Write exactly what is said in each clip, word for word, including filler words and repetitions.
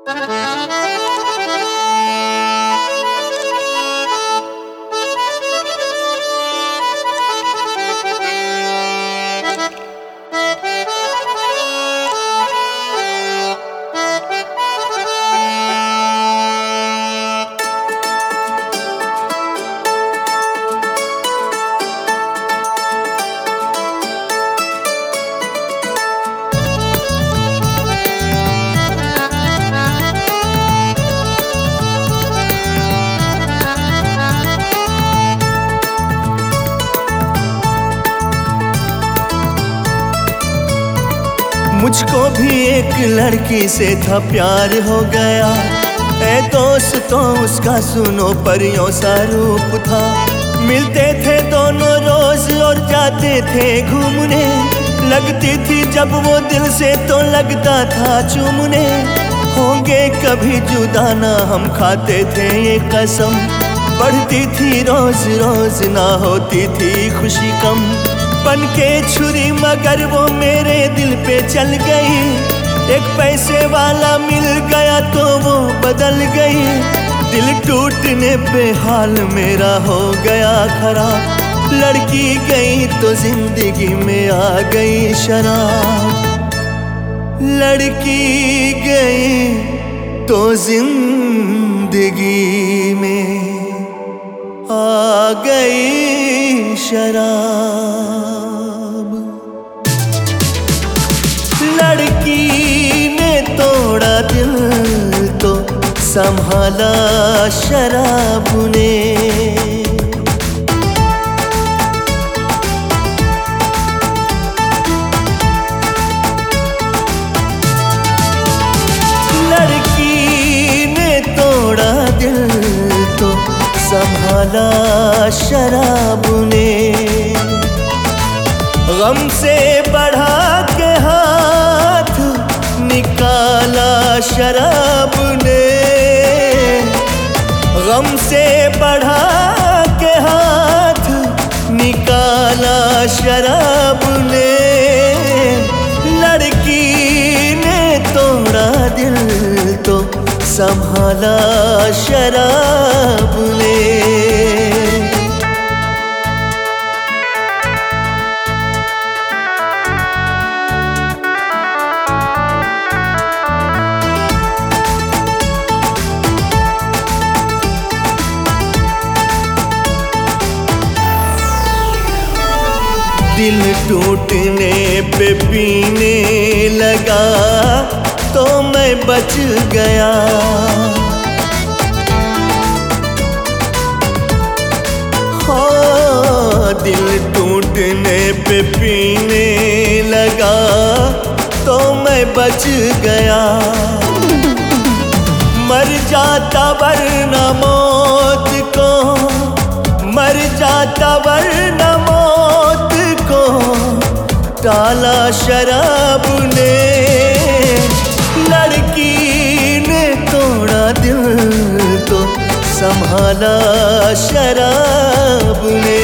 मुझको भी एक लड़की से था प्यार हो गया। ए दोस्तों उसका सुनो परियों सा रूप था। मिलते थे दोनों रोज और जाते थे घूमने। लगती थी जब वो दिल से तो लगता था चूमने। होंगे कभी जुदा ना हम खाते थे ये कसम। बढ़ती थी रोज रोज ना होती थी खुशी कम। बन के छुरी मगर वो मेरे दिल पे चल गई। एक पैसे वाला मिल गया तो वो बदल गई। दिल टूटने पे हाल मेरा हो गया खराब। लड़की गई तो जिंदगी में आ गई शराब। लड़की गई तो जिंदगी में आ गई शराब। लड़की ने तोड़ा दिल तो संभाला शराब ने। लड़की ने तोड़ा दिल तो संभाला शराब ने। गम से बढ़ा के हाथ निकाला शराब ने। गम से बढ़ा के हाथ निकाला शराब ने। लड़की ने तोड़ा दिल तो संभाला शराब ने। दिल टूटने पे पीने लगा तो मैं बच गया। हो दिल टूटने पे पीने लगा तो मैं बच गया। मर जाता वरना मौत को, मर जाता वरना मौत को टाला शराब ने। लड़की ने तोड़ा दिल तो संभाला शराब ने।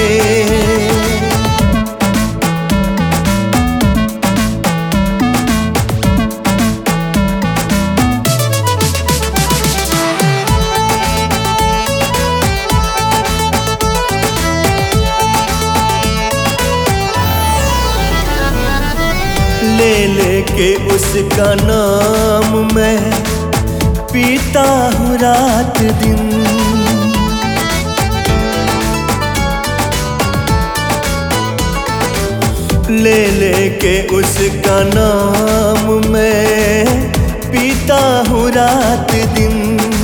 ले लेके उसका नाम मैं पीता हूँ रात दिन। ले लेके उसका नाम मैं पीता हूँ रात दिन।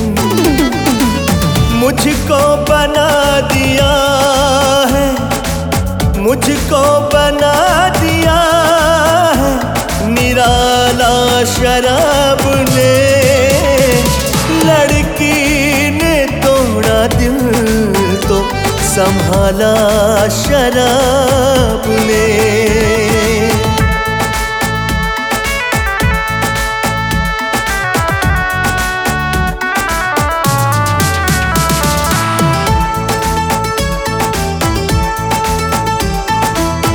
मुझको बना दिया है, मुझको बना दिया है निराला शराब ने। लड़की ने तोड़ा दिल तो संभाला शराब ने।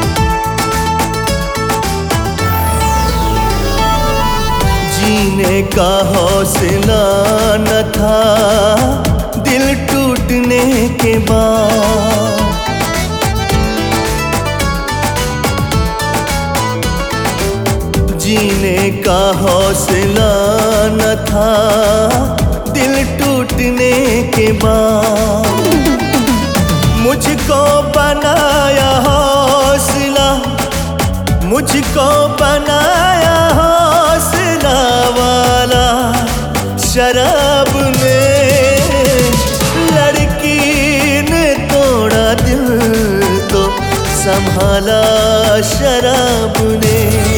जीने का हौसला न था दिल टूटने के बाद। जीने का हौसला न था दिल टूटने के बाद। मुझको बनाया हौसला, मुझको बनाया हौसला वाला शराब ने। लड़की ने तोड़ा दिल तो संभाला शराब ने।